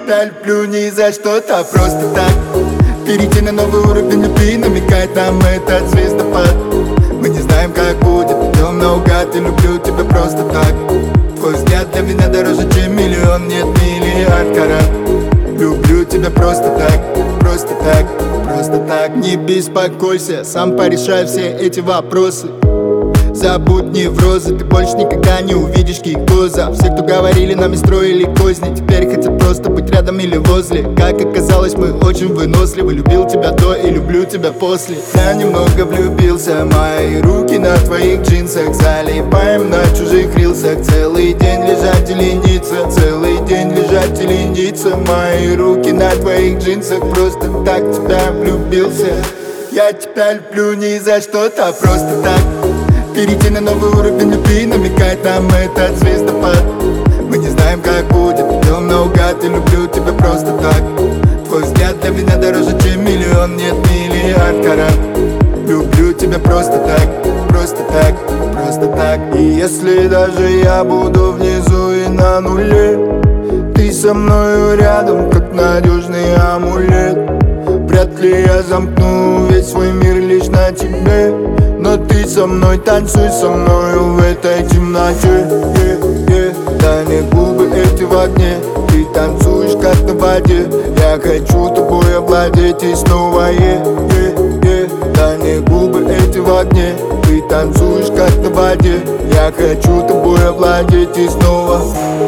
тебя люблю не за что-то, просто так. Перейти на новый уровень любви, намекает нам этот звездопад. Мы не знаем, как будет, идем наугад, и люблю тебя просто так. Твой взгляд для меня дороже, чем миллион, нет, миллиард карат. Люблю тебя просто так, просто так, просто так. Не беспокойся, сам порешай все эти вопросы. Забудь неврозы, ты больше никогда не увидишь кикоза. Все, кто говорили, нам и строили козни, теперь хотят просто быть рядом или возле. Как оказалось, мы очень выносливы. Любил тебя до и люблю тебя после. Я немного влюбился, мои руки на твоих джинсах. Залипаем на чужих рилсах. Целый день лежать и лениться, целый день лежать и лениться. Мои руки на твоих джинсах, просто так в тебя влюбился. Я тебя люблю не за что-то, просто так. Перейти на новый уровень любви, намекает нам этот звездопад. Мы не знаем, как будет, идем наугад, и люблю тебя просто так. Твой взгляд для меня дороже, чем миллион, нет, миллиард карат. Люблю тебя просто так, просто так, просто так. И если даже я буду внизу и на нуле, ты со мною рядом, как надежный амулет. Вряд ли я замкну весь свой мир лишь на тебе, но ты со мной, танцуй со мною в этой темноте. Тайные губы эти в огне, ты танцуешь как на воде. Я хочу тобой овладеть и снова Тайные губы эти в огне, ты танцуешь как на воде. Я хочу тобой овладеть и снова.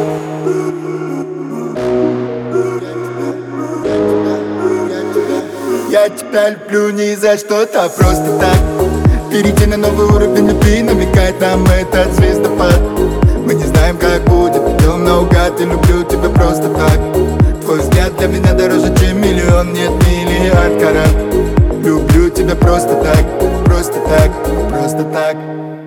Я тебя люблю не за что-то, просто так. Перейти на новый уровень любви, намекает нам этот звездопад. Мы не знаем, как будет, идем наугад, и люблю тебя просто так. Твой взгляд для меня дороже, чем миллион, нет, миллиард карат. Люблю тебя просто так, просто так, просто так.